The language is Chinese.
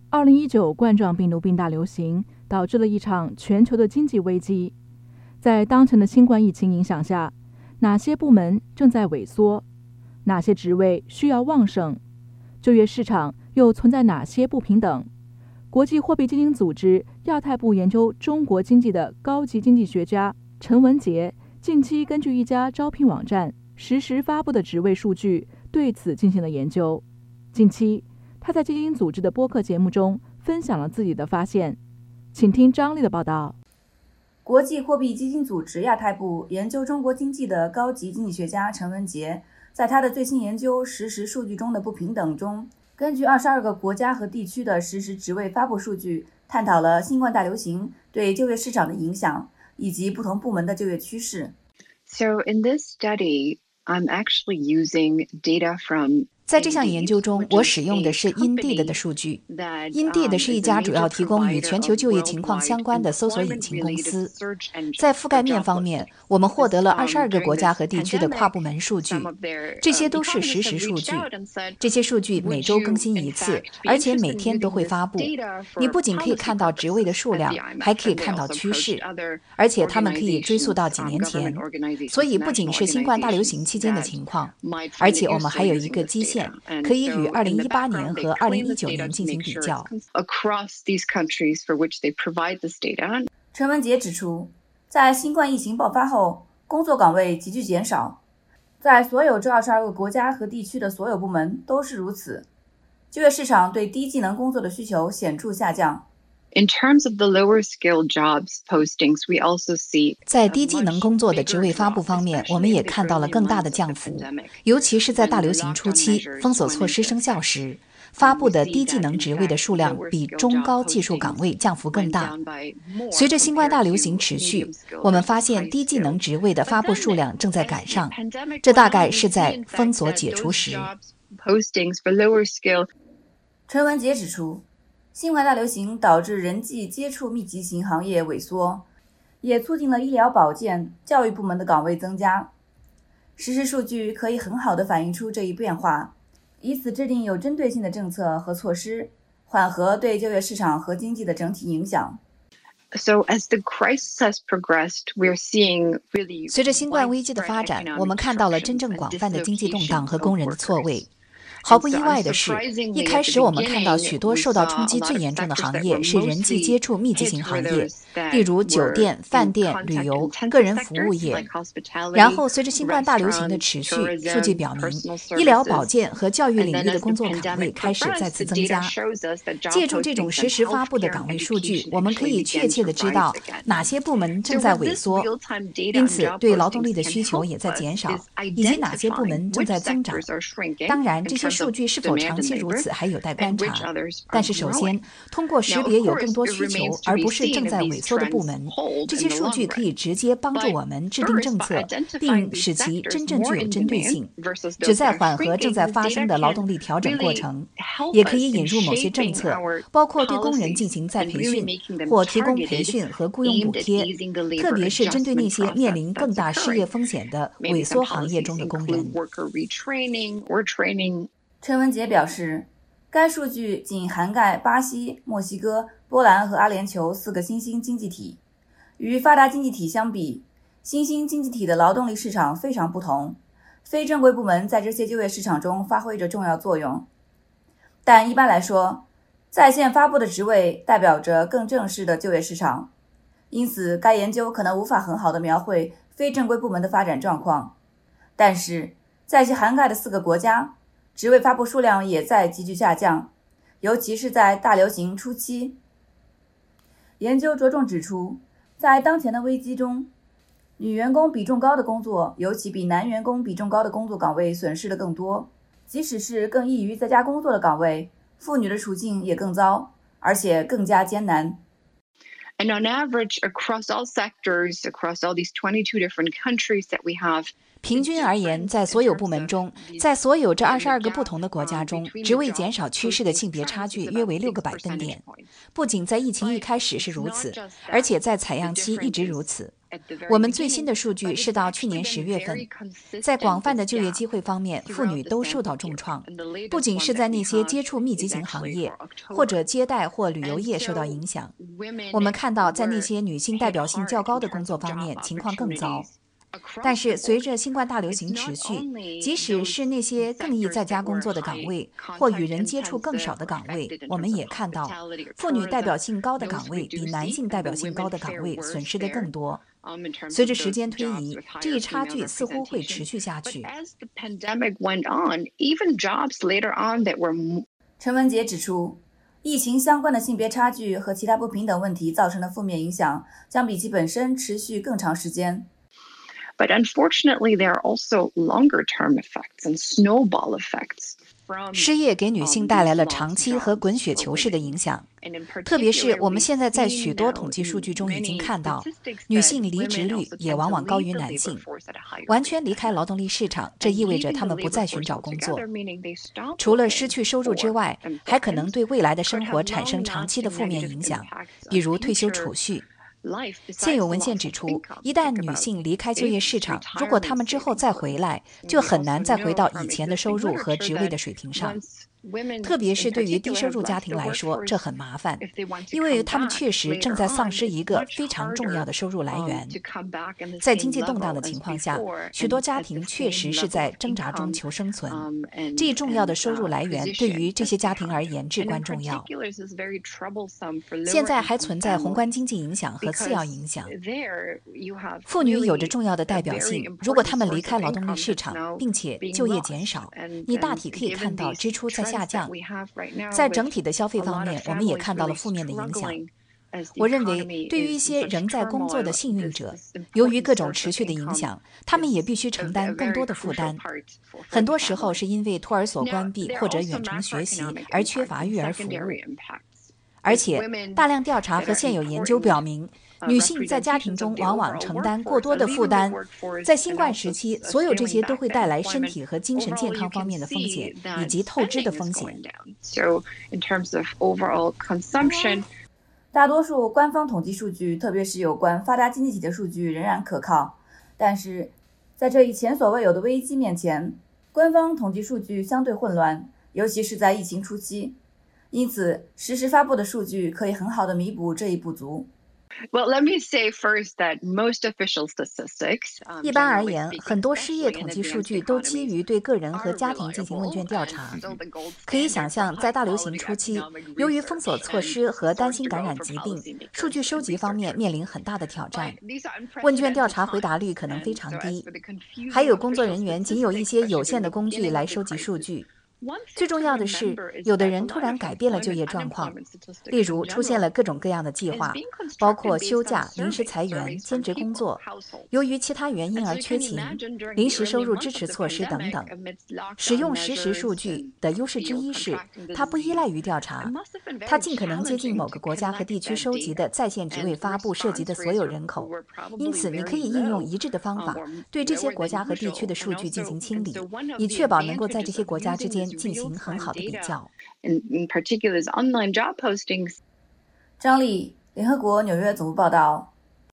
2019冠状病毒病大流行导致了一场全球的经济危机。在当前的新冠疫情影响下，哪些部门正在萎缩？哪些职位需要旺盛？就业市场又存在哪些不平等？国际货币基金组织亚太部研究中国经济的高级经济学家陈文杰近期根据一家招聘网站实时发布的职位数据对此进行了研究。近期他在基金组织的播客节目中分享了自己的发现，请听张丽的报道。 国际货币基金组织亚太部研究中国经济的高级经济学家陈文杰在他的最新研究实时数据中的不平等中，根据22个国家和地区的实时职位发布数据，探讨了新冠大流行对就业市场的影响，以及不同部门的就业趋势。 So in this study, I'm actually using data from 在这项研究中，我使用的是 Indeed 的数据。Indeed 是一家主要提供与全球就业情况相关的搜索引擎公司。在覆盖面方面，我们获得了22个国家和地区的跨部门数据，这些都是实时数据。这些数据每周更新一次，而且每天都会发布。你不仅可以看到职位的数量，还可以看到趋势，而且它们可以追溯到几年前。所以不仅是新冠大流行期间的情况，而且我们还有一个基线可以与2018年和2019年进行比较。 陈文杰指出，在新冠疫情爆发后，工作岗位急剧减少，在所有这22个国家和地区的所有部门都是如此。就业市场对低技能工作的需求显著下降。 In terms of the lower skill jobs postings, we also see 在低技能工作的职位发布方面，我们也看到了更大的降幅，尤其是在大流行初期，封锁措施生效时，发布的低技能职位的数量比中高技术岗位降幅更大。随着新冠大流行持续，我们发现低技能职位的发布数量正在赶上，这大概是在封锁解除时。 陈文杰指出，新冠大流行导致人际接触密集型行业萎缩，也促进了医疗保健、教育部门的岗位增加。实时数据可以很好地反映出这一变化，以此制定有针对性的政策和措施，缓和对就业市场和经济的整体影响。 So as the crisis has progressed, we're seeing really 随着新冠危机的发展，我们看到了真正广泛的经济动荡和工人的错位。毫不意外的是，一开始我们看到许多受到冲击最严重的行业是人际接触密集型行业，例如酒店、饭店、旅游、个人服务业。然后随着新冠大流行的持续，数据表明，医疗保健和教育领域的工作岗位开始再次增加。借助这种实时发布的岗位数据，我们可以确切地知道哪些部门正在萎缩，因此对劳动力的需求也在减少，以及哪些部门正在增长。当然，这些数据是否长期如此还有待观察，但是首先，通过识别有更多需求而不是正在萎缩的部门，这些数据可以直接帮助我们制定政策，并使其真正具有针对性，旨在缓和正在发生的劳动力调整过程。也可以引入某些政策，包括对工人进行再培训，或提供培训和雇佣补贴，特别是针对那些面临更大失业风险的萎缩行业中的工人。 陈文杰表示，该数据仅涵盖巴西、墨西哥、波兰和阿联酋4个新兴经济体。与发达经济体相比，新兴经济体的劳动力市场非常不同，非正规部门在这些就业市场中发挥着重要作用。但一般来说，在线发布的职位代表着更正式的就业市场，因此该研究可能无法很好地描绘非正规部门的发展状况。但是，在其涵盖的4个国家，职位发布数量也在急剧下降，尤其是在大流行初期。研究着重指出，在当前的危机中，女员工比重高的工作，尤其比男员工比重高的工作岗位损失的更多。即使是更易于在家工作的岗位，妇女的处境也更糟，而且更加艰难。 And on average, across all sectors, across all these 22 different countries that we have, 平均而言，在所有部门中，在所有这22个不同的国家中，职位减少趋势的性别差距约为6个百分点。不仅在疫情一开始是如此，而且在采样期一直如此。 我们最新的数据是到去年10月份，在广泛的就业机会方面，妇女都受到重创，不仅是在那些接触密集型行业或者接待或旅游业受到影响，我们看到在那些女性代表性较高的工作方面情况更糟。但是随着新冠大流行持续，即使是那些更易在家工作的岗位或与人接触更少的岗位，我们也看到妇女代表性高的岗位比男性代表性高的岗位损失的更多。随着时间推移，这一差距似乎会持续下去。 陈文杰指出，疫情相关的性别差距和其他不平等问题造成的负面影响将比其本身持续更长时间。 But unfortunately, there are also longer-term effects and snowball effects. 失业给女性带来了长期和滚雪球式的影响，特别是我们现在在许多统计数据中已经看到，女性离职率也往往高于男性。完全离开劳动力市场，这意味着她们不再寻找工作。除了失去收入之外，还可能对未来的生活产生长期的负面影响，比如退休储蓄。现有文献指出，一旦女性离开就业市场，如果她们之后再回来，就很难再回到以前的收入和职位的水平上。特别是对于低收入家庭来说，这很麻烦，因为他们确实正在丧失一个非常重要的收入来源。在经济动荡的情况下，许多家庭确实是在挣扎中求生存。这一重要的收入来源对于这些家庭而言至关重要。现在还存在宏观经济影响和次要影响。妇女有着重要的代表性，如果她们离开劳动力市场，并且就业减少，你大体可以看到支出在下降。在整体的消费方面，我们也看到了负面的影响。我认为，对于一些仍在工作的幸运者，由于各种持续的影响，他们也必须承担更多的负担。很多时候是因为托儿所关闭或者远程学习而缺乏育儿服务。而且，大量调查和现有研究表明，女性在家庭中往往承担过多的负担。在新冠时期，所有这些都会带来身体和精神健康方面的风险，以及透支的风险。 大多数官方统计数据，特别是有关发达经济体的数据仍然可靠，但是在这一前所未有的危机面前，官方统计数据相对混乱，尤其是在疫情初期。因此，实时发布的数据可以很好地弥补这一不足。 一般而言，很多失业统计数据都基于对个人和家庭进行问卷调查。可以想象，在大流行初期，由于封锁措施和担心感染疾病，数据收集方面面临很大的挑战。问卷调查回答率可能非常低，还有工作人员仅有一些有限的工具来收集数据。最重要的是，有的人突然改变了就业状况，例如出现了各种各样的计划，包括休假、临时裁员、兼职工作，由于其他原因而缺勤、临时收入支持措施等等。使用实时数据的优势之一是，它不依赖于调查，它尽可能接近某个国家和地区收集的在线职位发布涉及的所有人口，因此你可以应用一致的方法，对这些国家和地区的数据进行清理，以确保能够在这些国家之间进行很好的比较。 张丽，联合国纽约总部报道。